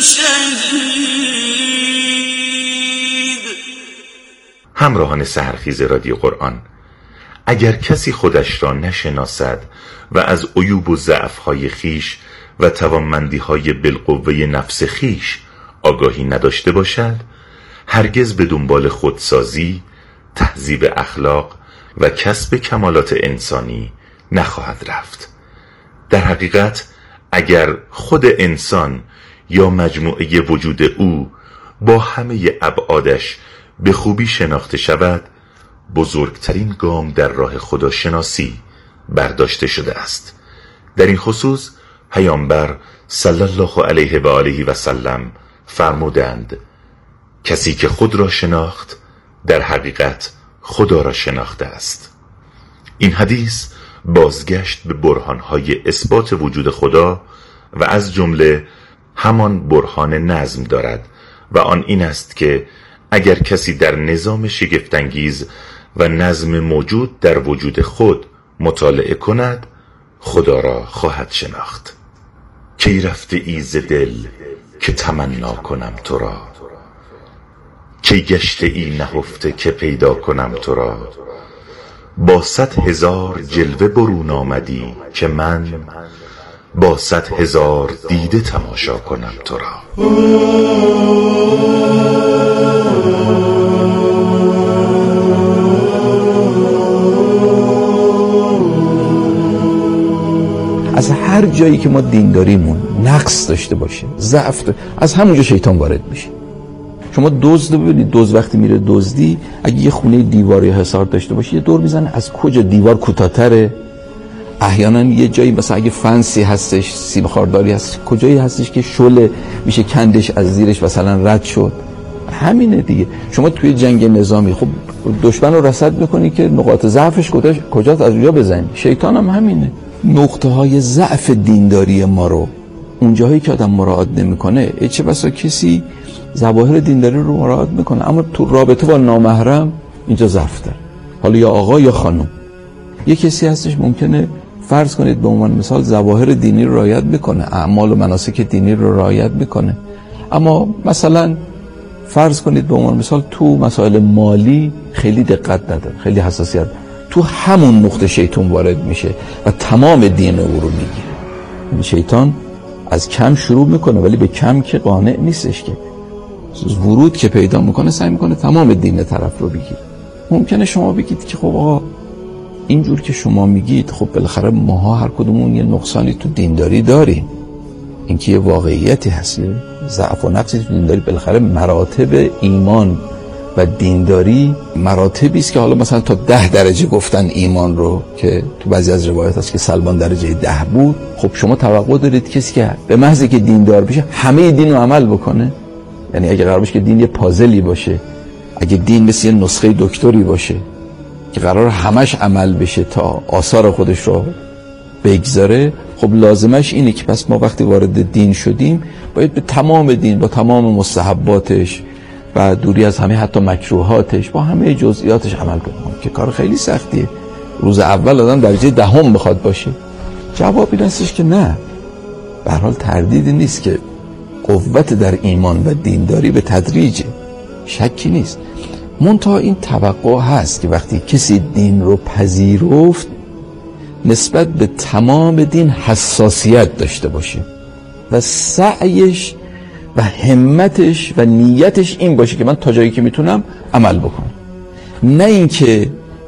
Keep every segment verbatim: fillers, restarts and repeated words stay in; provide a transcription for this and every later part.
شهید. همراهان سحرخیز رادیو قرآن، اگر کسی خودش را نشناسد و از عیوب و ضعف‌های خیش و توانمندی‌های بالقوه نفس خیش آگاهی نداشته باشد، هرگز به دنبال خودسازی، تهذیب اخلاق و کسب کمالات انسانی نخواهد رفت. در حقیقت اگر خود انسان یا مجموعه وجود او با همه ابعادش به خوبی شناخته شود، بزرگترین گام در راه خداشناسی برداشته شده است. در این خصوص پیامبر صلی الله علیه و آله و سلم فرمودند: کسی که خود را شناخت در حقیقت خدا را شناخته است. این حدیث بازگشت به برهانهای اثبات وجود خدا و از جمله همان برهان نظم دارد و آن این است که اگر کسی در نظام شگفت‌انگیز و نظم موجود در وجود خود مطالعه کند، خدا را خواهد شناخت. کی رفته ای ز دل که تمنا کنم تو را، کی گشته ای نهفته که پیدا کنم تو را. با صد هزار جلوه برون آمدی که من با صد هزار دیده تماشا کنم تو را. از هر جایی که ما دینداریمون نقص داشته باشه، ضعف، از همونجا شیطان وارد میشه. شما دزد رو ببینید، دزد وقتی میره دزدی، اگه یه خونه دیوار یا حصار داشته باشه، یه دور میزنه از کجا دیوار کوتاه‌تره. احیانا یه جایی مثلا اگه فنسی هستش، سیم خارداری هست، کجایی هستش که شله میشه کندش از زیرش مثلا رد شد. همینه دیگه. شما توی جنگ نظامی خب دشمن رو رصد میکنی که نقاط ضعفش کجاست، از اونجا بزنی. شیطان هم همینه. نقطه های ضعف دینداری ما رو اونجاهایی که آدم مراعات نمیکنه، چه بسا کسی ظواهر دینداری رو مراعات میکنه اما تو رابطه با نامحرم اینجا ضعف داره. حالا یا آقا یا خانم، یه کسی هستش ممکنه فرض کنید به عنوان مثال ظواهر دینی رو رعایت میکنه، اعمال و مناسک دینی رو رعایت میکنه، اما مثلا فرض کنید به عنوان مثال تو مسائل مالی خیلی دقت نداره، خیلی حساسیت، تو همون نقطه شیطان وارد میشه و تمام دین او رو میگیره. شیطان از کم شروع میکنه ولی به کم که قانع نیستش، که ورود که پیدا میکنه سعی میکنه تمام دین طرف رو بگیره. ممکنه شما بگید که خب آقا اینجور که شما میگید، خب بالاخره ماها هر کدومون یه نقصانی تو دینداری داریم، این که یه واقعیتی هست، ضعف و نقصی تو دینداری. بالاخره مراتب ایمان و دینداری مراتبی است که حالا مثلا تا ده درجه گفتن ایمان رو، که تو بعضی از روایات هست که سلمان درجه ده بود. خب شما توقع دارید کسی که به محض که دیندار بشه همه دین رو عمل بکنه؟ یعنی اگه قرار باشه که دین یه پازلی باشه، اگه دین مثل یه نسخه دکتری باشه که قرار همش عمل بشه تا آثار خودش رو بگذاره، خب لازمش اینه که پس ما وقتی وارد دین شدیم باید به تمام دین با تمام مستحباتش و دوری از همه حتی مکروهاتش با همه جزئیاتش عمل کنیم، که کار خیلی سختیه. روز اول آدم درجه دهم بخواد باشه. جواب این هستش که نه، به هر حال تردیدی نیست که قوت در ایمان و دینداری به تدریجه، شکی نیست. منتها این توقع هست که وقتی کسی دین رو پذیرفت نسبت به تمام دین حساسیت داشته باشه و سعیش و همتش و نیتش این باشه که من تا جایی که میتونم عمل بکنم، نه اینکه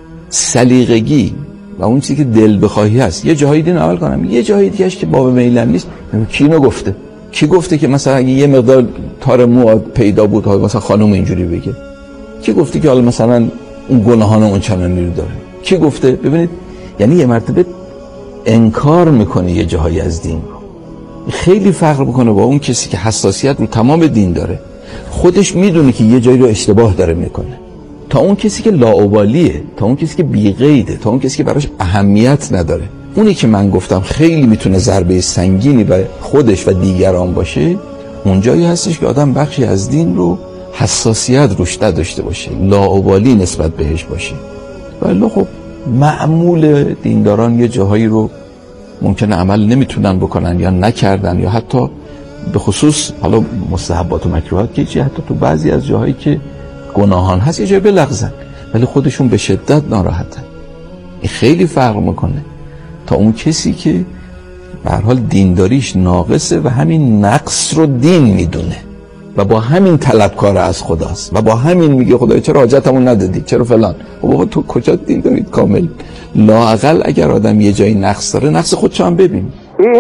سلیقگی و اون چیزی که دل بخواهی هست یه جایی دین عمل کنم، یه جایی دیگهش که باب میلم نیست. کی اینو گفته؟ کی گفته که مثلا اگه یه مقدار تار مو پیدا بود مثلا خانم اینجوری بگه؟ کی گفته که حالا مثلا اون گناهان اون چنانی رو داره؟ کی گفته؟ ببینید، یعنی یه مرتبه انکار میکنه یه جایی از دین رو، خیلی فرق میکنه با اون کسی که حساسیت رو تمام دین داره، خودش میدونه که یه جایی رو اشتباه داره میکنه، تا اون کسی که لاابالیه، تا اون کسی که بی‌قیده، تا اون کسی که براش اهمیت نداره. اونی که من گفتم خیلی میتونه ضربه سنگینی به خودش و دیگران باشه، اونجایی هستش که آدم بخشی از دین رو حساسیت روش نداشته باشه، لاابالی نسبت بهش باشه. ولی خب معمول دینداران یه جاهایی رو ممکنه عمل نمیتونن بکنن یا نکردن یا حتی به خصوص حالا مستحبات و مکروهات که چی، حتی تو بعضی از جاهایی که گناهان هست یه جایی بلغزن ولی خودشون به شدت ناراحتن. این خیلی فرق میکنه تا اون کسی که به هر حال دینداریش ناقصه و همین نقص رو دین میدونه و با همین طلبکار از خداست و با همین میگه خدای چرا حاجتمون ندادی، چرا فلان. خب آقا تو کجا دین دارید کامل؟ لااقل اگر آدم یه جایی نقص داره نقص خودشو هم ببین.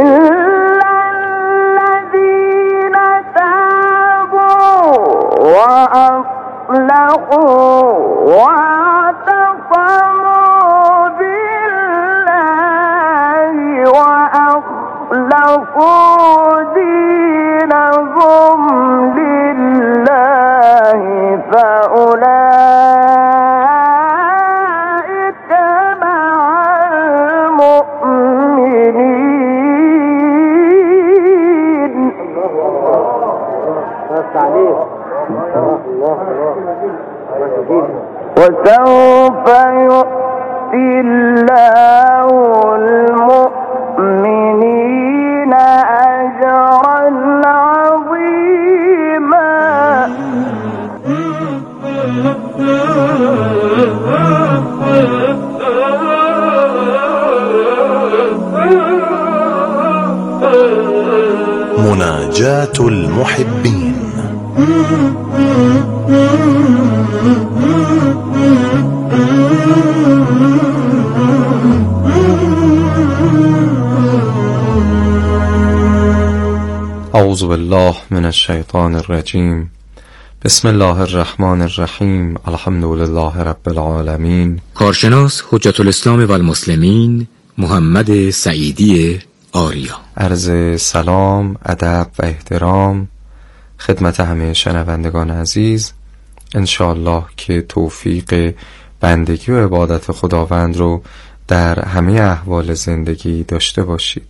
وسوف يؤتي الله المؤمنين أجرا عظيما. مناجاة المحبين. اعوذ بالله من الشیطان الرجیم. بسم الله الرحمن الرحیم. الحمد لله رب العالمین. کارشناس حجت الاسلام و المسلمین محمد سعیدی آریا. عرض سلام، ادب و احترام خدمت همه شنوندگان عزیز. انشاءالله که توفیق بندگی و عبادت خداوند رو در همه احوال زندگی داشته باشید.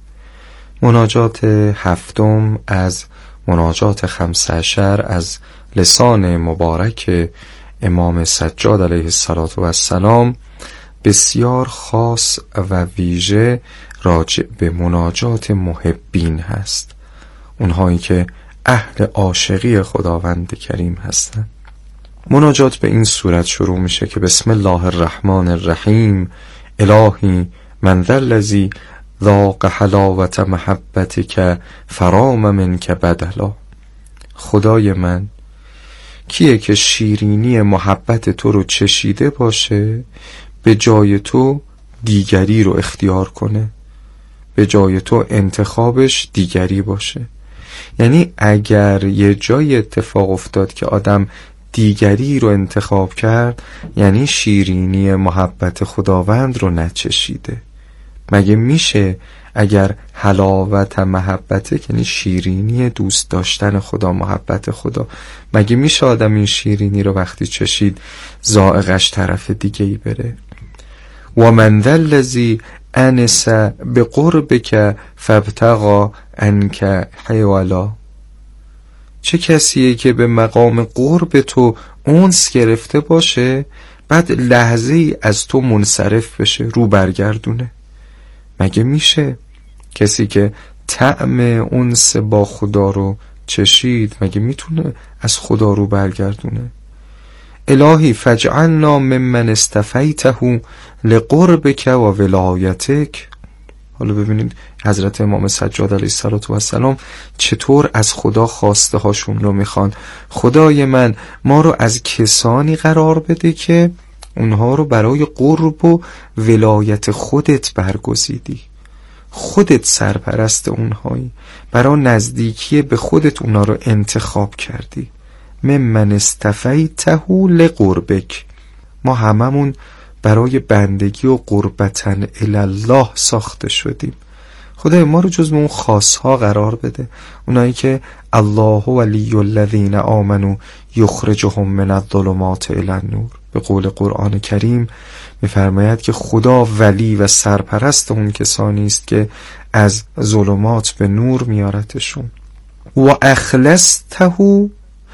مناجات هفتم از مناجات خمسه عشر از لسان مبارک امام سجاد علیه السلام بسیار خاص و ویژه راجع به مناجات محبین هست، اونهایی که اهل عاشقی خداوند کریم هستند. مناجات به این صورت شروع میشه که بسم الله الرحمن الرحیم. الهی من ذا الذی ذاق حلاوت محبتک فرام منک بدلا. خدای من کیه که شیرینی محبت تو رو چشیده باشه به جای تو دیگری رو اختیار کنه، به جای تو انتخابش دیگری باشه. یعنی اگر یه جای اتفاق افتاد که آدم دیگری رو انتخاب کرد، یعنی شیرینی محبت خداوند رو نچشیده. مگه میشه اگر حلاوت محبت یعنی شیرینی دوست داشتن خدا، محبت خدا، مگه میشه آدم این شیرینی رو وقتی چشید ذائقش طرف دیگه ای بره؟ و من ذا الذی انس بقربک فابتغى عنک حولا. چه کسیه که به مقام قرب تو انس گرفته باشه بعد لحظه ای از تو منصرف بشه، رو برگردونه؟ مگه میشه کسی که طعم انس با خدا رو چشید مگه میتونه از خدا رو برگردونه؟ الهی فاجعلنا ممن استفیته لقربک و ولایتک. حالا ببینید حضرت امام سجاد علیه السلام چطور از خدا خواسته هاشون رو میخوان. خدای من ما رو از کسانی قرار بده که اونها رو برای قرب و ولایت خودت برگزیدی، خودت سرپرست اونهایی، برای نزدیکی به خودت اونها رو انتخاب کردی. ممن استفیته لقربک. ما هممون برای بندگی و قربتن الله ساخته شدیم. خدای ما رو جز اون خاصها قرار بده، اونایی که الله ولی الذین آمنوا یخرجهم من الظلمات الی النور. به قول قرآن کریم می‌فرماید که خدا ولی و سرپرست اون کسانی است که از ظلمات به نور میارتشون. و اخلصته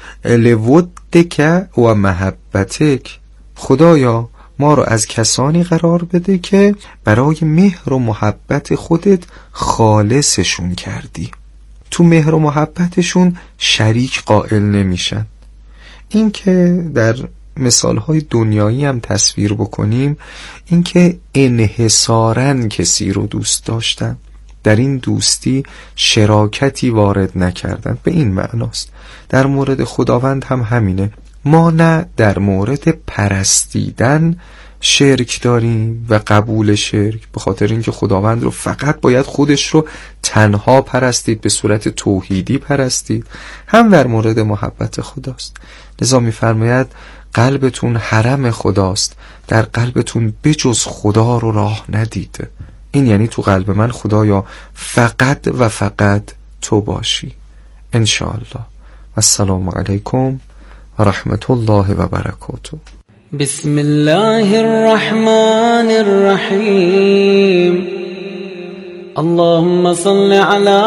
لودک و محبتک. خدایا ما رو از کسانی قرار بده که برای مهر و محبت خودت خالصشون کردی. تو مهر و محبتشون شریک قائل نمیشن. این که در مثالهای دنیایی هم تصویر بکنیم، این که انحصاراً کسی رو دوست داشتن، در این دوستی شراکتی وارد نکردن، به این معناست. در مورد خداوند هم همینه. ما نه در مورد پرستیدن شرک داریم و قبول شرک، به خاطر اینکه خداوند رو فقط باید خودش رو تنها پرستید، به صورت توحیدی پرستید، هم در مورد محبت خداست. لذا می‌فرماید قلبتون حرم خداست، در قلبتون بجز خدا رو راه ندید. این یعنی تو قلب من خدایا فقط و فقط تو باشی. انشاءالله. السلام علیکم و رحمت الله و برکاته. بسم الله الرحمن الرحیم. اللهم صل على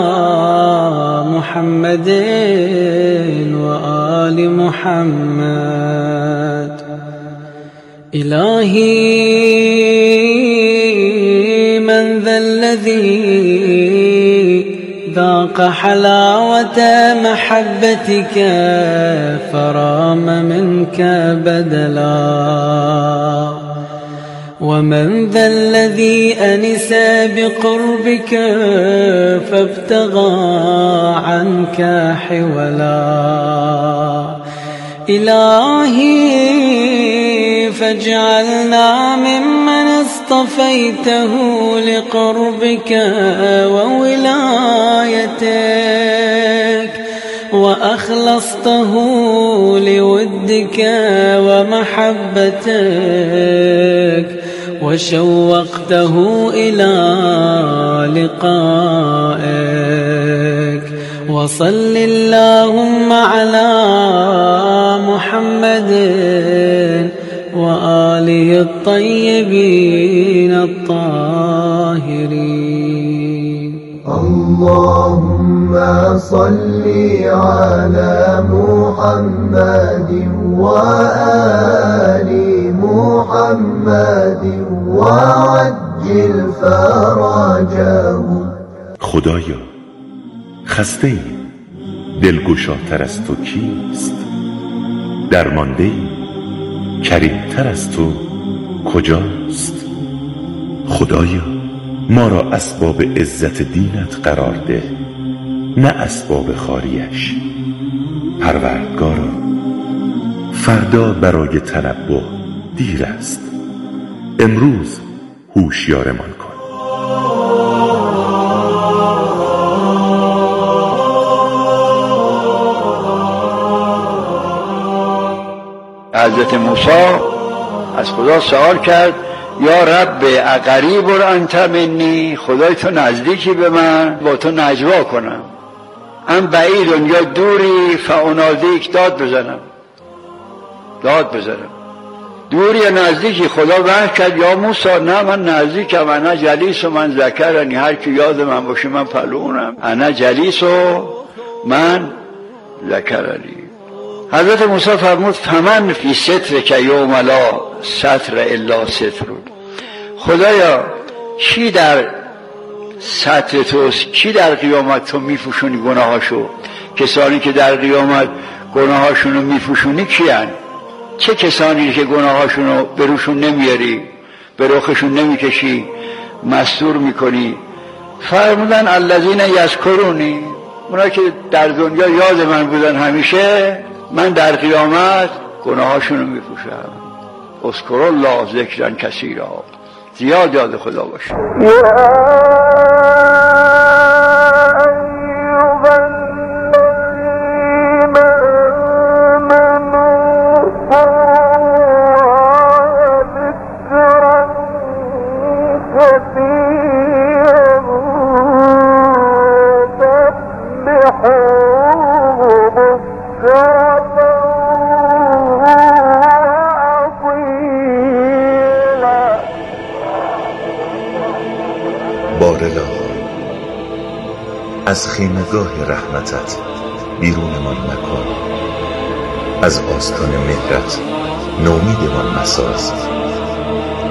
محمد و آل محمد. الهی من ذا الذي ذاق حلاوة محبتك فرام منك بدلا، ومن ذا الذي أنس بقربك فابتغى عنك حولا. إلهي فاجعلنا ممن اصطفيته لقربك وولايتك وأخلصته لودك ومحبتك وشوقته إلى لقائك. وصل اللهم على محمد وآله الطيبين الطاهرين. اللهم صل على محمد وآل محمد وعجل فرجهم. خدایا خسته ای، دلگشاتر از تو کیست؟ درمانده ای، کریمتر از تو کجاست؟ خدایا ما را اسباب عزت دینت قرار ده، نه اسباب خاریش. پروردگارا فردا برای تنبه دیر است، امروز هوشیارمان کن. حضرت موسی از خدا سوال کرد یا رب اقریب انت منی، خدای تو نزدیکی به من با تو نجوا کنم، ام بعید یا دوری فانادیک، داد بزنم داد بزنم دوری یا نزدیکی؟ خدا وحی کرد یا موسی نه من نزدیکم، انا جلیس و من ذکرنی، هر کی یاد من باشه من پلونم، انا جلیس و من ذکرنی. حضرت موسی فرمود فمن فی ستر که یوم لا ستر الا ستر. خدایا کی در ستر توست، کی در قیامت تو میفوشونی گناهاشو؟ کسانی که در قیامت گناهاشونو میفوشونی کیان؟ چه کسانی که گناهاشونو به روشون نمیاری، به رخشون نمیکشی، مستور میکنی؟ فرمودن الذین یذکرونی، اونا که در دنیا یاد من بودن همیشه، من در قیامت گناهاشونو میپوشم. اذکر الله ذکرا کثیرا، زیاد یاد خدا باشه. بارلا از خیمگاه رحمتت بیرونمان مکن، از آستان مهرت نومیدمان مساز.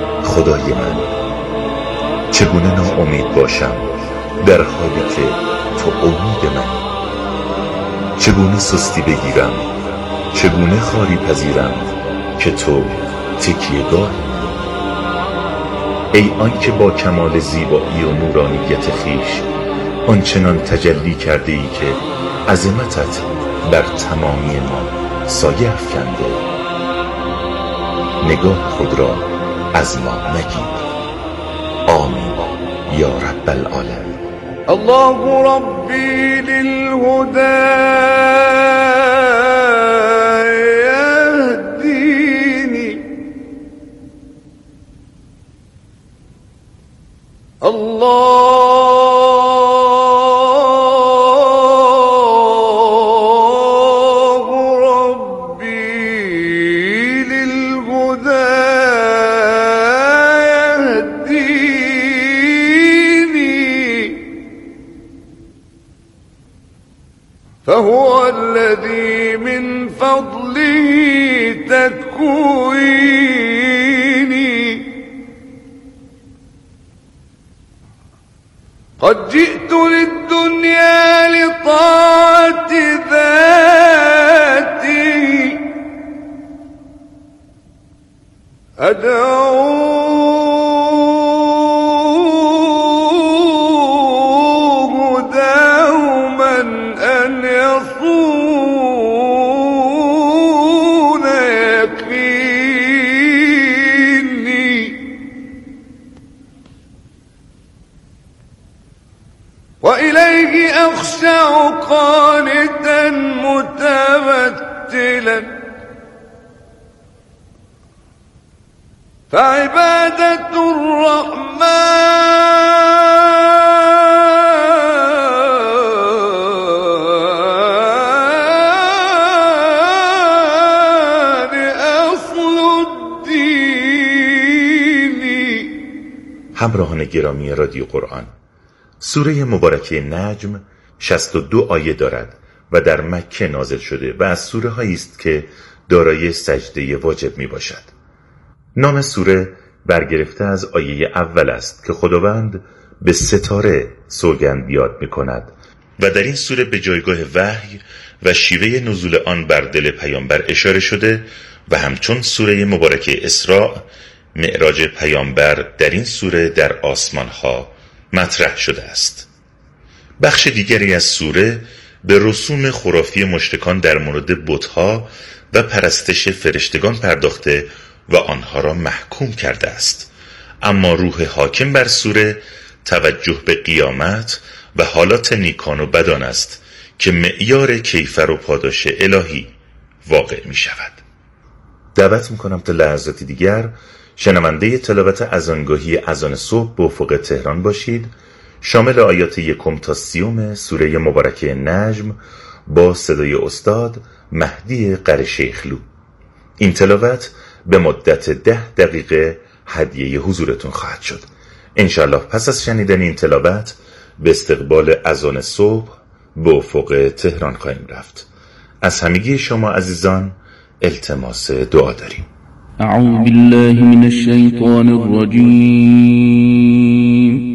خدای من چگونه ناامید باشم در حالی که تو امید من. چگونه سستی بگیرم، چگونه خاری پذیرم که تو تکیه‌گاه. ای آن که با کمال زیبایی و نورانیت خیش آنچنان تجلی کرده ای که عظمتت بر تمامی ما سایه افکنده. نگاه خود را از ما نگیر. آمین یا رب العالمین. الله ربی للهدى يهديني، الله ربي للهدى يهديني، فهو الذي من فضله تكويني. قد جئت للدنيا لطاعة ذاتي، أدعوه دوما أن يصون يقيني، وإليه أخشع قانتا متبتلا، فعبادة الرحمن أصل الدين. همراهان گرامی رادیو قرآن، سوره مبارکه نجم شصت و دو آیه دارد و در مکه نازل شده و از سوره هایی است که دارای سجده واجب می باشد. نام سوره برگرفته از آیه اول است که خداوند به ستاره سوگند یاد می کند و در این سوره به جایگاه وحی و شیوه نزول آن بر دل پیامبر اشاره شده و همچون سوره مبارکه اسراء معراج پیامبر در این سوره در آسمان ها مطرح شده است. بخش دیگری از سوره به رسوم خرافی مشرکان در مورد بت‌ها و پرستش فرشتگان پرداخته و آنها را محکوم کرده است، اما روح حاکم بر سوره توجه به قیامت و حالات نیکان و بدان است که معیار کیفر و پاداش الهی واقع می شود. دعوت می کنم تا لحظاتی دیگر شنونده تلاوت اذانگاهی اذان صبح به افق تهران باشید، شامل آیات یکم تا سیوم سوره مبارکه نجم با صدای استاد مهدی قره‌شیخلو. این تلاوت به مدت ده دقیقه هدیه حضورتون خواهد شد. انشالله پس از شنیدن این تلاوت به استقبال اذان صبح به افق تهران خواهیم رفت. از همگی شما عزیزان التماس دعا داریم. اعوذ بالله من الشیطان الرجیم.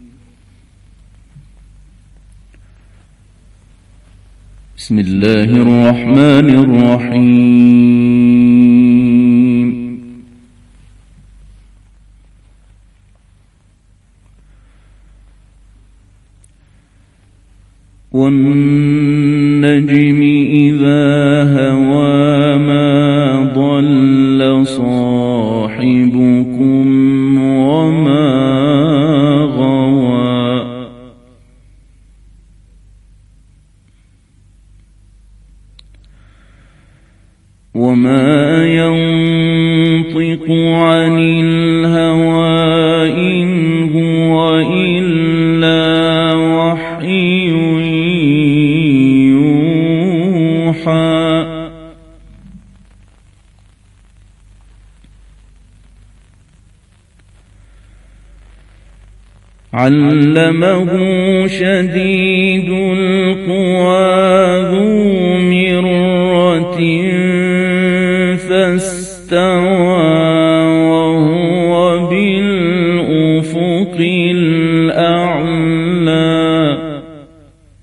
بسم الله الرحمن الرحیم. والنجم إذا هوى ما ضل صاحبكم وما غوى وما ينطق عن الهوى إن هو إلا وحي يوحى علمه شديد القوى ذو مرة فاستوى وهو بالأفق الأعلى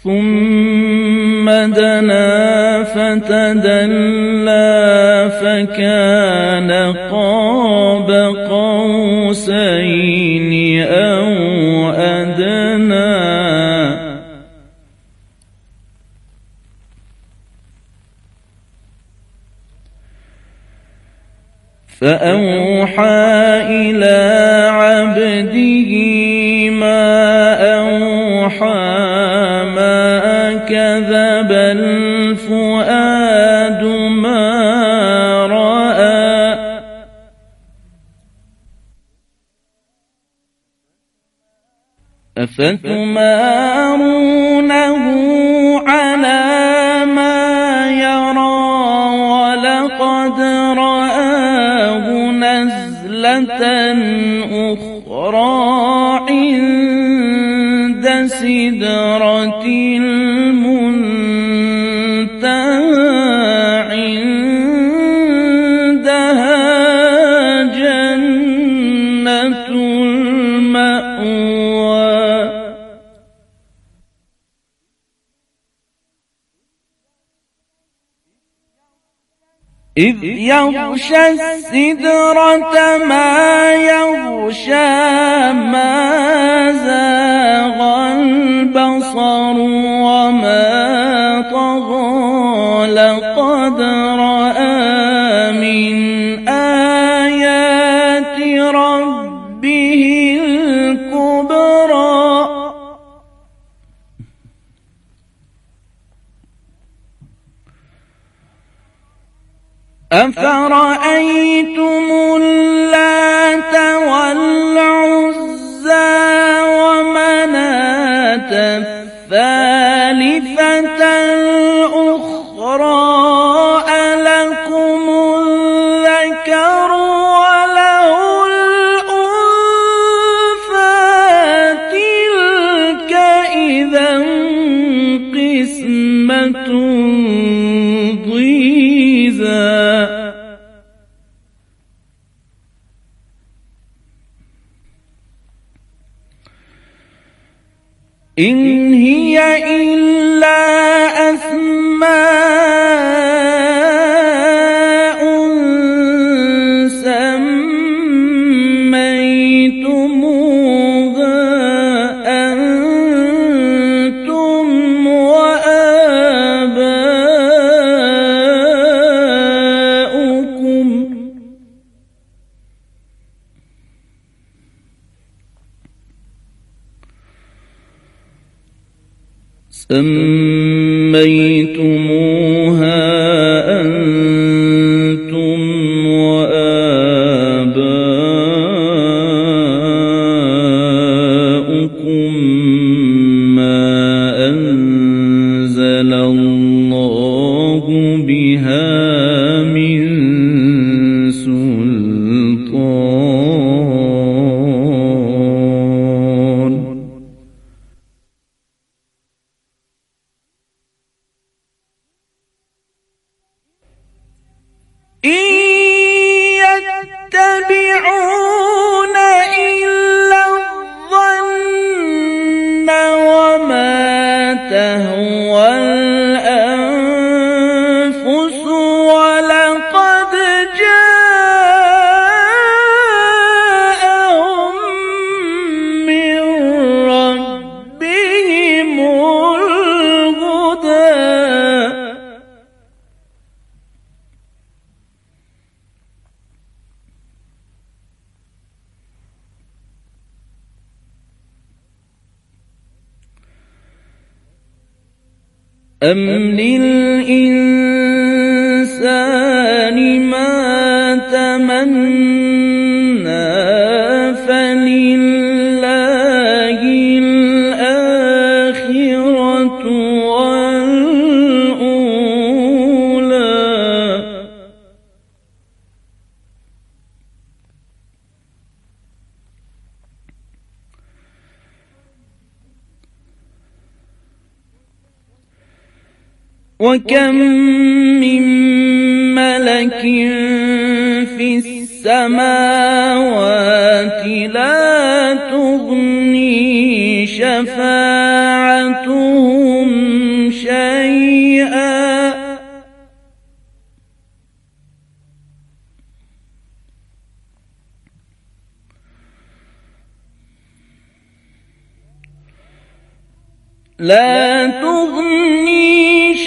ثم دنا فتدلى فكان قاب قوسين أو أدنى فأوحى إلى عبده ما أوحى ما كذب الفؤاد ما رأى أفتمارونه على ما يرى ولقد رآه نزلة أخرى عند سدرة المنتهى عندها جنة المأوى إذ يغشى السدرة ما يغشى ما زاغ البصر وما طغى لقد رأى من آيات ربه الكبرى أفرأيتم اللات والعزى ومناة الثالثة الأخرى ألكم الذكر وله الأنثى تلك إذا قسمة ضيزى إن هي إلا أسماء سميتموها أنتم وآباؤكم سميتموها أنتم وآباؤكم ما أنزل الله بها من سلطان إن يتبعون إلا الظن وما تهوى الأنفس ولقد جاءهم من ربهم الهدى أم للإنسان ما تمنى فلله الآخرة والأولى وكم من ملك في السماوات لا تغني شفاعتهم شيئا لا تغني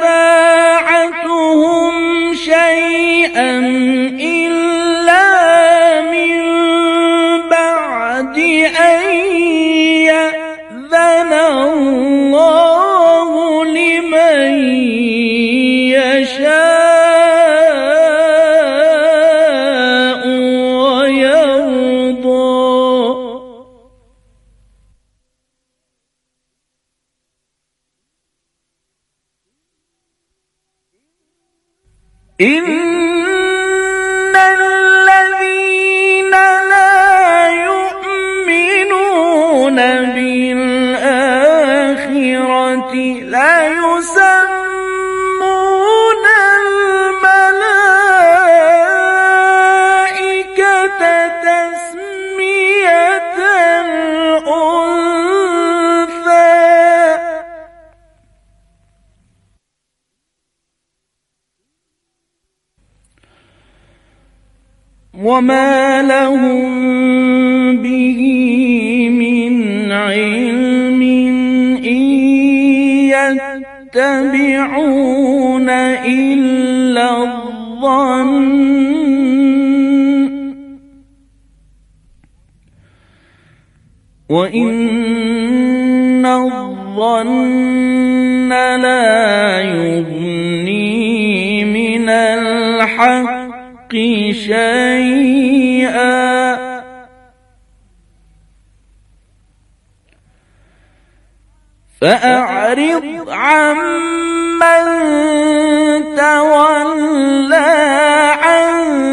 شفاعتهم شيئا إلا من بعد أن يأذن الله لمن يشاء ويرضى. إن الذين لا يؤمنون بالآخرة لا يسمون الملائكة تسمية الأنثى وما لهم به من علم إن يتبعون إلا الظن وإن الظن لا يغني من الحق شيئا فأعرض عمن تولى عن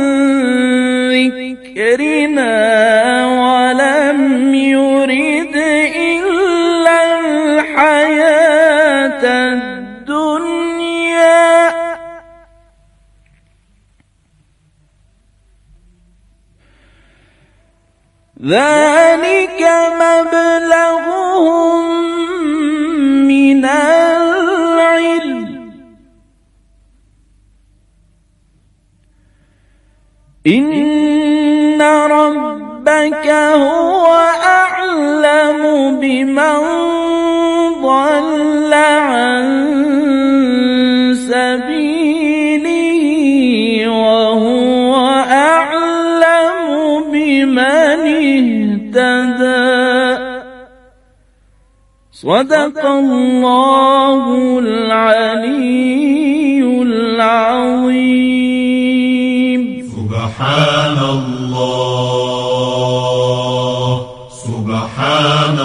ذكرنا ولم يرد إلا الحياة الدنيا ذلك مبلغهم من العلم إن ربك هو أعلم بمن ضل عن سبيله وهو أعلم بمن اهتدى. صدق الله العلي العظيم. سبحان الله سبحان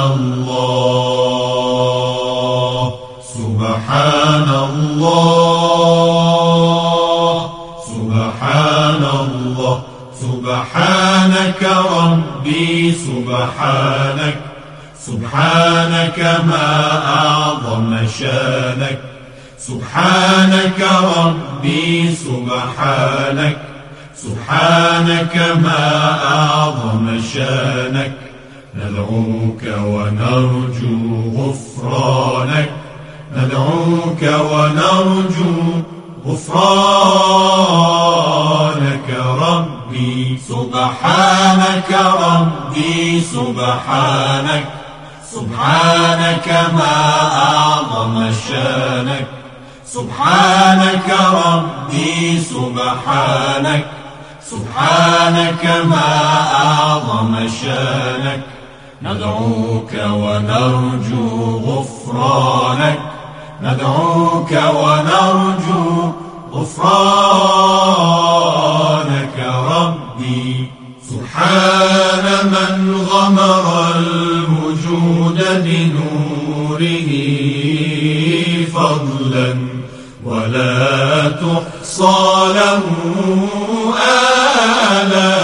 الله سبحان الله سبحان الله سبحانك ربي سبحانك سبحانك ما أعظم شانك سبحانك ربي سبحانك سبحانك ما أعظم شانك ندعوك ونرجو غفرانك ندعوك ونرجو غفرانك ربي سبحانك ربي سبحانك سبحانك ما أعظم شانك سبحانك ربي سبحانك سبحانك ما أعظم شانك ندعوك ونرجو غفرانك ندعوك ونرجو غفرانك ربي سبحان من غمر الوجود بنوره فضلا ولا تحصى له آلاء